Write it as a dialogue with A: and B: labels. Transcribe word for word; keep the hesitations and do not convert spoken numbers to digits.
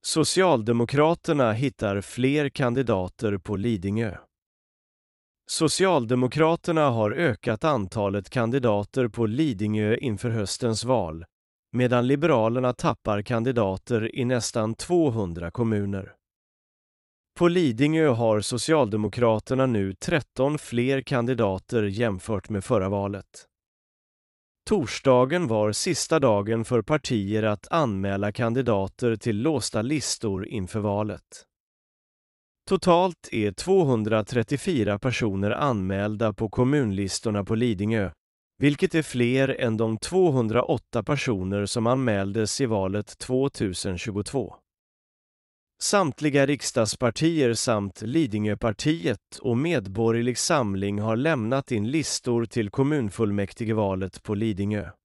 A: Socialdemokraterna hittar fler kandidater på Lidingö. Socialdemokraterna har ökat antalet kandidater på Lidingö inför höstens val, medan Liberalerna tappar kandidater i nästan tvåhundra kommuner. På Lidingö har Socialdemokraterna nu tretton fler kandidater jämfört med förra valet. Torsdagen var sista dagen för partier att anmäla kandidater till låsta listor inför valet. Totalt är tvåhundratrettiofyra personer anmälda på kommunlistorna på Lidingö, vilket är fler än de tvåhundraåtta personer som anmäldes i valet tjugohundratjugotvå. Samtliga riksdagspartier samt Lidingöpartiet och Medborgerlig Samling har lämnat in listor till kommunfullmäktigevalet på Lidingö.